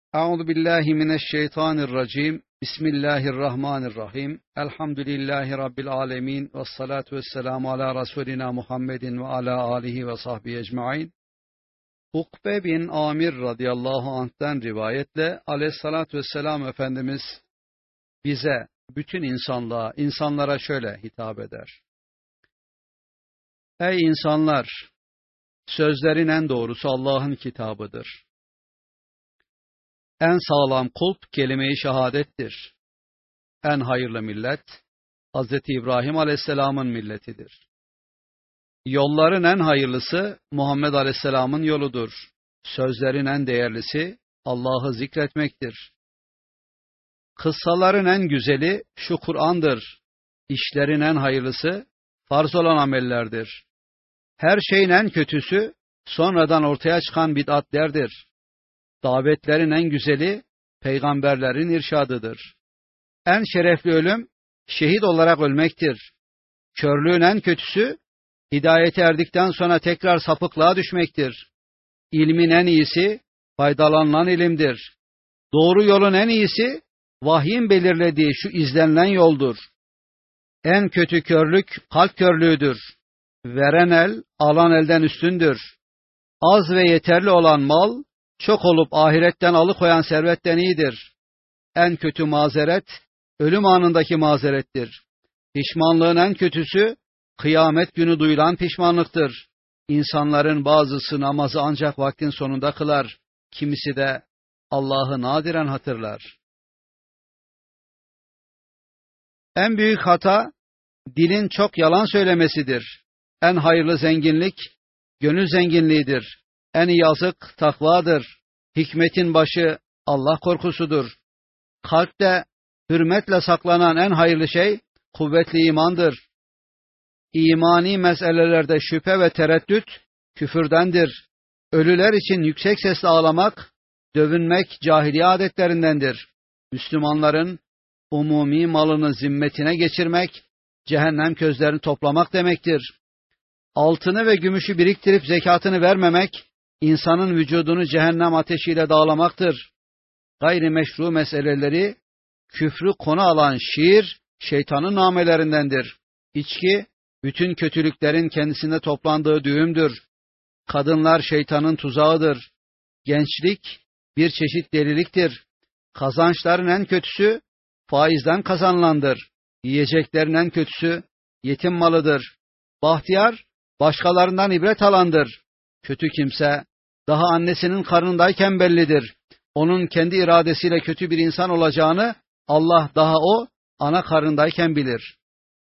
Euzu billahi mineşşeytanirracim. Bismillahirrahmanirrahim. Elhamdülillahi rabbil alamin ve salatu vesselamu ala rasulina Muhammedin ve ala alihi ve sahbihi ecmaîn. Ukbe bin Amir radıyallahu anh'ten rivayetle aleyhissalatü vesselam Efendimiz bize, bütün insanlığa, insanlara şöyle hitap eder: Ey insanlar! Sözlerin en doğrusu Allah'ın kitabıdır. En sağlam kulp kelime-i şehadettir. En hayırlı millet Hz. İbrahim Aleyhisselam'ın milletidir. Yolların en hayırlısı Muhammed Aleyhisselam'ın yoludur. Sözlerin en değerlisi Allah'ı zikretmektir. Kıssaların en güzeli şu Kur'an'dır. İşlerin en hayırlısı farz olan amellerdir. Her şeyin en kötüsü sonradan ortaya çıkan bid'atlerdir. Davetlerin en güzeli peygamberlerin irşadıdır. En şerefli ölüm şehit olarak ölmektir. Körlüğün en kötüsü hidayete erdikten sonra tekrar sapıklığa düşmektir. İlmin en iyisi faydalanılan ilimdir. Doğru yolun en iyisi vahyin belirlediği şu izlenilen yoldur. En kötü körlük kalp körlüğüdür. Veren el alan elden üstündür. Az ve yeterli olan mal çok olup ahiretten alıkoyan servetten iyidir. En kötü mazeret, ölüm anındaki mazerettir. Pişmanlığın en kötüsü, kıyamet günü duyulan pişmanlıktır. İnsanların bazısı namazı ancak vaktin sonunda kılar, kimisi de Allah'ı nadiren hatırlar. En büyük hata, dilin çok yalan söylemesidir. En hayırlı zenginlik, gönül zenginliğidir. En iyi yazık takvadır. Hikmetin başı Allah korkusudur. Kalpte hürmetle saklanan en hayırlı şey kuvvetli imandır. İmani meselelerde şüphe ve tereddüt küfürdendir. Ölüler için yüksek sesle ağlamak, dövünmek cahiliye adetlerindendir. Müslümanların umumi malını zimmetine geçirmek, cehennem közlerini toplamak demektir. Altını ve gümüşü biriktirip zekatını vermemek, insanın vücudunu cehennem ateşiyle dağlamaktır. Gayrimeşru meseleleri, küfrü konu alan şiir, şeytanın namelerindendir. İçki, bütün kötülüklerin kendisinde toplandığı düğümdür. Kadınlar şeytanın tuzağıdır. Gençlik, bir çeşit deliliktir. Kazançların en kötüsü, faizden kazanılandır. Yiyeceklerin en kötüsü, yetim malıdır. Bahtiyar, başkalarından ibret alandır. Kötü kimse, daha annesinin karnındayken bellidir. Onun kendi iradesiyle kötü bir insan olacağını Allah daha o ana karnındayken bilir.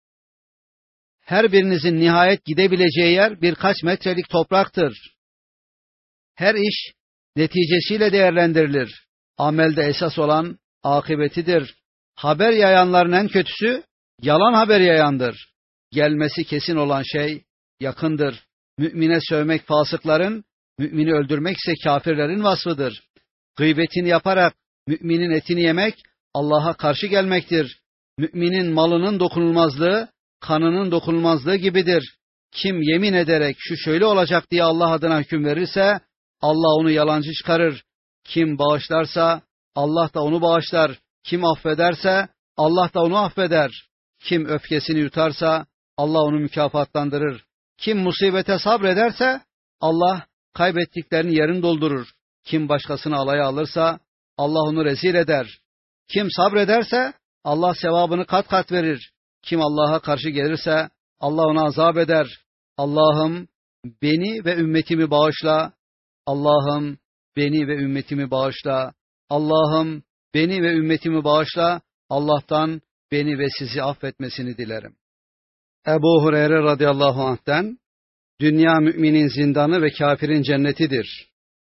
Her birinizin nihayet gidebileceği yer birkaç metrelik topraktır. Her iş neticesiyle değerlendirilir. Amelde esas olan akıbetidir. Haber yayanların en kötüsü yalan haber yayandır. Gelmesi kesin olan şey yakındır. Mümine sövmek fasıkların, mümini öldürmek ise kafirlerin vasfıdır. Gıybetini yaparak müminin etini yemek Allah'a karşı gelmektir. Müminin malının dokunulmazlığı, kanının dokunulmazlığı gibidir. Kim yemin ederek şu şöyle olacak diye Allah adına hüküm verirse Allah onu yalancı çıkarır. Kim bağışlarsa Allah da onu bağışlar. Kim affederse Allah da onu affeder. Kim öfkesini yutarsa Allah onu mükafatlandırır. Kim musibete sabrederse Allah kaybettiklerinin yerini doldurur. Kim başkasını alaya alırsa Allah onu rezil eder. Kim sabrederse Allah sevabını kat kat verir. Kim Allah'a karşı gelirse Allah ona azap eder. Allah'ım beni ve ümmetimi bağışla. Allah'ım beni ve ümmetimi bağışla. Allah'ım beni ve ümmetimi bağışla. Allah'tan beni ve sizi affetmesini dilerim. Ebu Hureyre radıyallahu anh'ten, dünya müminin zindanı ve kafirin cennetidir.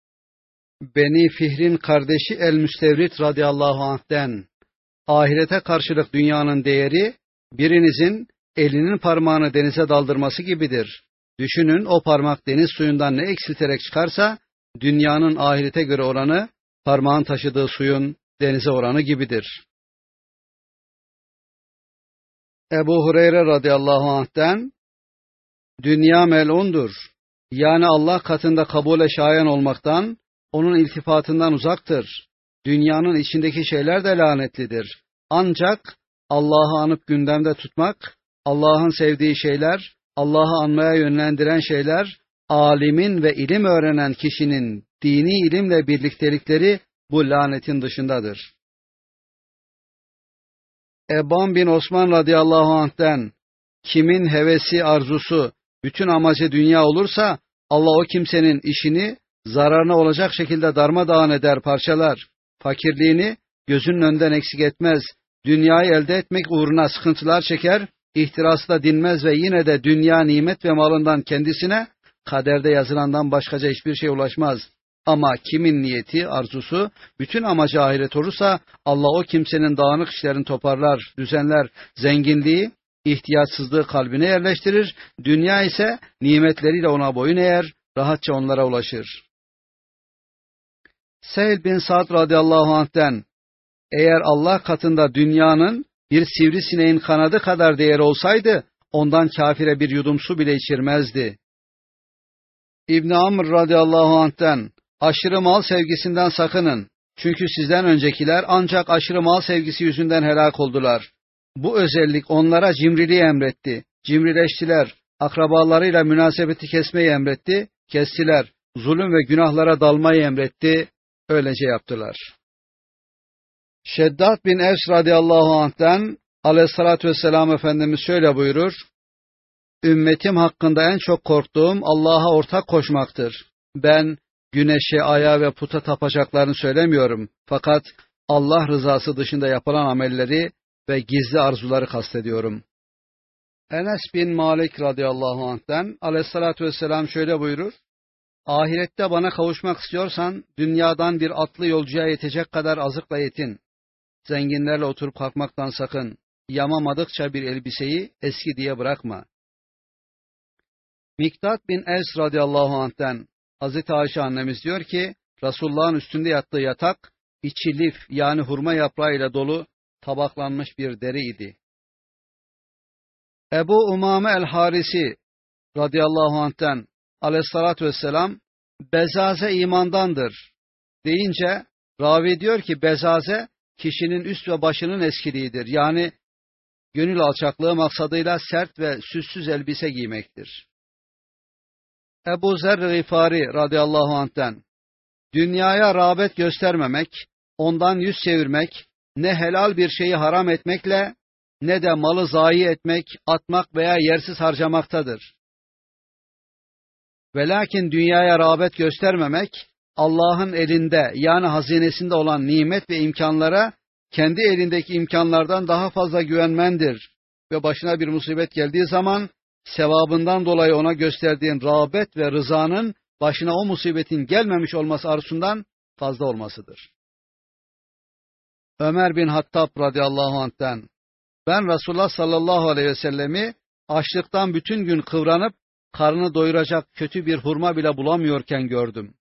Beni Fihr'in kardeşi El-Müstevrit radıyallahu anh'ten, ahirete karşılık dünyanın değeri, birinizin elinin parmağını denize daldırması gibidir. Düşünün, o parmak deniz suyundan ne eksilterek çıkarsa, dünyanın ahirete göre oranı, parmağın taşıdığı suyun denize oranı gibidir. Ebu Hureyre radıyallahu anh'ten, dünya mel'undur. Yani Allah katında kabule şayan olmaktan, onun iltifatından uzaktır. Dünyanın içindeki şeyler de lanetlidir. Ancak Allah'ı anıp gündemde tutmak, Allah'ın sevdiği şeyler, Allah'ı anmaya yönlendiren şeyler, alimin ve ilim öğrenen kişinin dini ilimle birliktelikleri bu lanetin dışındadır. Eban bin Osman radıyallahu anh'ten, kimin hevesi, arzusu, bütün amacı dünya olursa, Allah o kimsenin işini zararına olacak şekilde darmadağın eder, parçalar. Fakirliğini gözünün önünden eksik etmez. Dünyayı elde etmek uğruna sıkıntılar çeker, ihtirası da dinmez ve yine de dünya nimet ve malından kendisine kaderde yazılandan başkaca hiçbir şey ulaşmaz. Ama kimin niyeti, arzusu, bütün amacı ahiret olursa Allah o kimsenin dağınık işlerini toparlar, düzenler, zenginliği, ihtiyaçsızlığı kalbine yerleştirir, dünya ise nimetleriyle ona boyun eğer, rahatça onlara ulaşır. Sehl bin Sa'd radıyallahu anh'ten, eğer Allah katında dünyanın bir sivrisineğin kanadı kadar değeri olsaydı, ondan kafire bir yudum su bile içirmezdi. İbn Amr radıyallahu anh'ten, aşırı mal sevgisinden sakının. Çünkü sizden öncekiler ancak aşırı mal sevgisi yüzünden helak oldular. Bu özellik onlara cimriliği emretti. Cimrileştiler. Akrabalarıyla münasebeti kesmeyi emretti. Kestiler. Zulüm ve günahlara dalmayı emretti. Öylece yaptılar. Şeddat bin Evs radıyallahu anh'ten aleyhissalatü vesselam Efendimiz şöyle buyurur: Ümmetim hakkında en çok korktuğum Allah'a ortak koşmaktır. Ben güneşe, aya ve puta tapacaklarını söylemiyorum. Fakat Allah rızası dışında yapılan amelleri ve gizli arzuları kastediyorum. Enes bin Malik radıyallahu anh'ten aleyhissalatü vesselam şöyle buyurur: Ahirette bana kavuşmak istiyorsan dünyadan bir atlı yolcuya yetecek kadar azıkla yetin. Zenginlerle oturup kalkmaktan sakın. Yamamadıkça bir elbiseyi eski diye bırakma. Miktat bin Evs radıyallahu anh'ten Hazreti Ayşe annemiz diyor ki, Resulullah'ın üstünde yattığı yatak, içi lif yani hurma yaprağıyla dolu tabaklanmış bir deriydi. Ebu Umame el-Harisi radıyallahu anh'ten aleyhissalatü vesselam, bezaze imandandır deyince, ravi diyor ki, bezaze kişinin üst ve başının eskiliğidir. Yani gönül alçaklığı maksadıyla sert ve süssüz elbise giymektir. Ebu Zer Gıfari radıyallahu anh'ten, dünyaya rağbet göstermemek, ondan yüz çevirmek, ne helal bir şeyi haram etmekle, ne de malı zayi etmek, atmak veya yersiz harcamaktadır. Velakin dünyaya rağbet göstermemek, Allah'ın elinde yani hazinesinde olan nimet ve imkanlara, kendi elindeki imkanlardan daha fazla güvenmendir. Ve başına bir musibet geldiği zaman, sevabından dolayı ona gösterdiğin rağbet ve rızanın başına o musibetin gelmemiş olması arzusundan fazla olmasıdır. Ömer bin Hattab radıyallahu anh'ten, ben Resulullah sallallahu aleyhi ve sellemi açlıktan bütün gün kıvranıp karnını doyuracak kötü bir hurma bile bulamıyorken gördüm.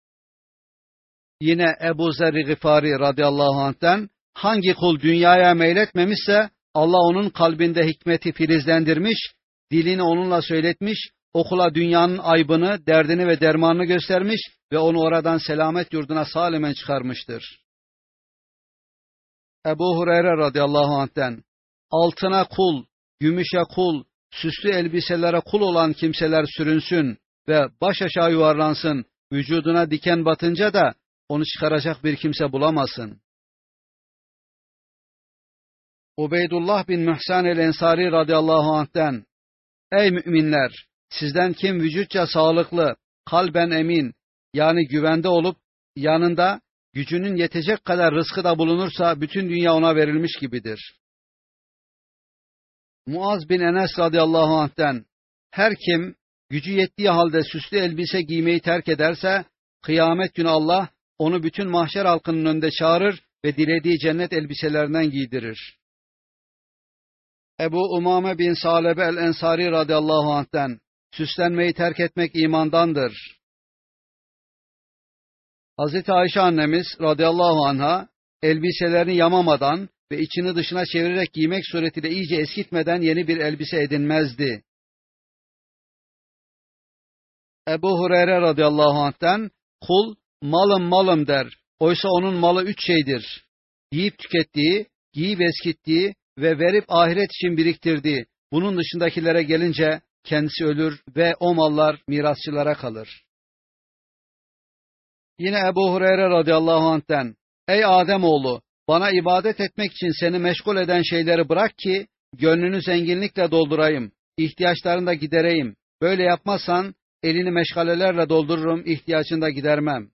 Yine Ebu Zer Gıfari radıyallahu anh'ten, hangi kul dünyaya meyletmemişse Allah onun kalbinde hikmeti filizlendirmiş, dilini onunla söyletmiş, okula dünyanın aybını, derdini ve dermanını göstermiş ve onu oradan selamet yurduna salimen çıkarmıştır. Ebu Hureyre radıyallahu anh'ten, altına kul, gümüşe kul, süslü elbiselere kul olan kimseler sürünsün ve baş aşağı yuvarlansın, vücuduna diken batınca da onu çıkaracak bir kimse bulamasın. Ubeydullah bin Muhsan el-Ensari radıyallahu anh'ten, ey müminler! Sizden kim vücutça sağlıklı, kalben emin, yani güvende olup, yanında gücünün yetecek kadar rızkı da bulunursa, bütün dünya ona verilmiş gibidir. Muaz bin Enes radıyallahu anh'ten, her kim gücü yettiği halde süslü elbise giymeyi terk ederse, kıyamet günü Allah onu bütün mahşer halkının önünde çağırır ve dilediği cennet elbiselerinden giydirir. Ebu Umame bin Salebe el-Ensari radıyallahu anh'ten, süslenmeyi terk etmek imandandır. Hazreti Ayşe annemiz radıyallahu anha, elbiselerini yamamadan ve içini dışına çevirerek giymek suretiyle iyice eskitmeden yeni bir elbise edinmezdi. Ebu Hureyre radıyallahu anh'ten, kul malım malım der, Oysa onun malı 3 şeydir: yiyip tükettiği, giyip eskittiği ve verip ahiret için biriktirdiği. Bunun dışındakilere gelince kendisi ölür ve o mallar mirasçılara kalır. Yine Ebu Hureyre radıyallahu anh'ten: Ey Ademoğlu, bana ibadet etmek için seni meşgul eden şeyleri bırak ki gönlünü zenginlikle doldurayım, ihtiyaçlarını da gidereyim. Böyle yapmazsan elini meşgalelerle doldururum, ihtiyacını da gidermem.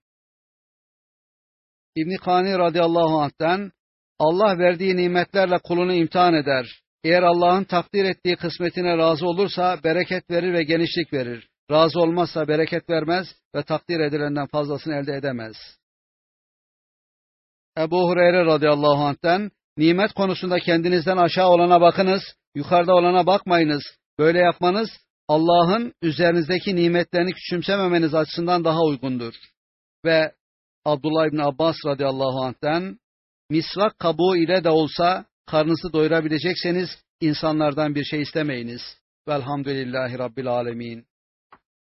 İbn Kani radıyallahu anh'ten: Allah verdiği nimetlerle kulunu imtihan eder. Eğer Allah'ın takdir ettiği kısmetine razı olursa bereket verir ve genişlik verir. Razı olmazsa bereket vermez ve takdir edilenden fazlasını elde edemez. Ebu Hureyre radıyallahu anh'ten: Nimet konusunda kendinizden aşağı olana bakınız, yukarıda olana bakmayınız. Böyle yapmanız Allah'ın üzerinizdeki nimetlerini küçümsememeniz açısından daha uygundur. Ve Abdullah İbni Abbas radıyallahu anh'ten: Misvak kabuğu ile de olsa karnınızı doyurabilecekseniz insanlardan bir şey istemeyiniz. Velhamdülillahi Rabbil alemin.